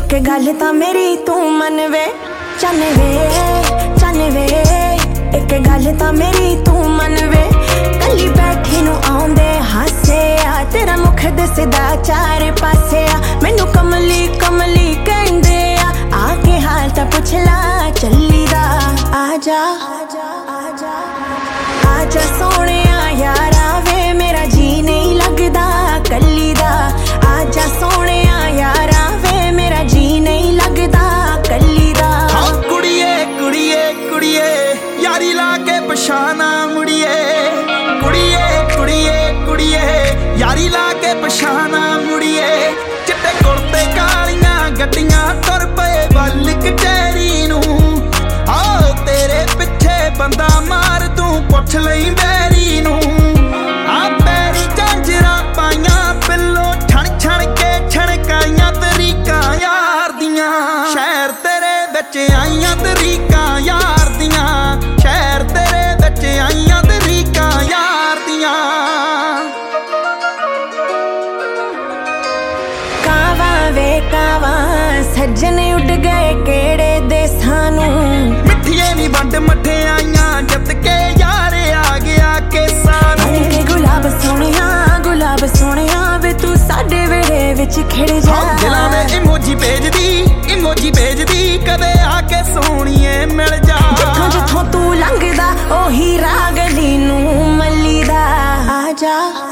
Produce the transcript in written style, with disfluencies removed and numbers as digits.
एक गल तां मेरी तू मन वे चन वे एक गल तां मेरी तू मन वे कली बैठी नू आउंदे हासे आ तेरा मुख दिसदा चार पासे आ मैनू कमली कमली कहंदे आ आके हाल तां पुछ ला चली दा आजा आजा आजा सोहणिया यारा वे मेरा जी नहीं लगदा कली दा आजा सोहणिया यारा वे मेरा जी नहीं लगदा कली दा कुड़िए कुड़िए कुड़िए यारी ला के पछाना मुड़िए कुड़िए कुड़िए कुड़िए यारी ला के पछाना मुड़िए चिट्टे कुर्ते कालियां गड्डियां तुर पे वल कचहरी नू आओ तेरे पिछे बंदा मार तू पुछ लई बैरी नू आ पैरी झांजरा पाइयां पिल्लो छण छण के छणकाइयां तरीकां यार दियां शहर तेरे विच आइयां तरीकां यार दियां शहर तेरे विच आइयां तरीकां यार दियां कावा वे कावा सज्जन उड़ गए केड़े देसां नू मिठिए नी वंड मठियाइयां जित के यार आ गया केसां नू गुलाब सोहणिया वे तू साडे वेड़े विच खिड़ जा दिलां दे इमोजी भेजदी कदे आके सोहणीए मिल जा जिथों तू लंघदा ओही राह गली नू मल्ली दा आजा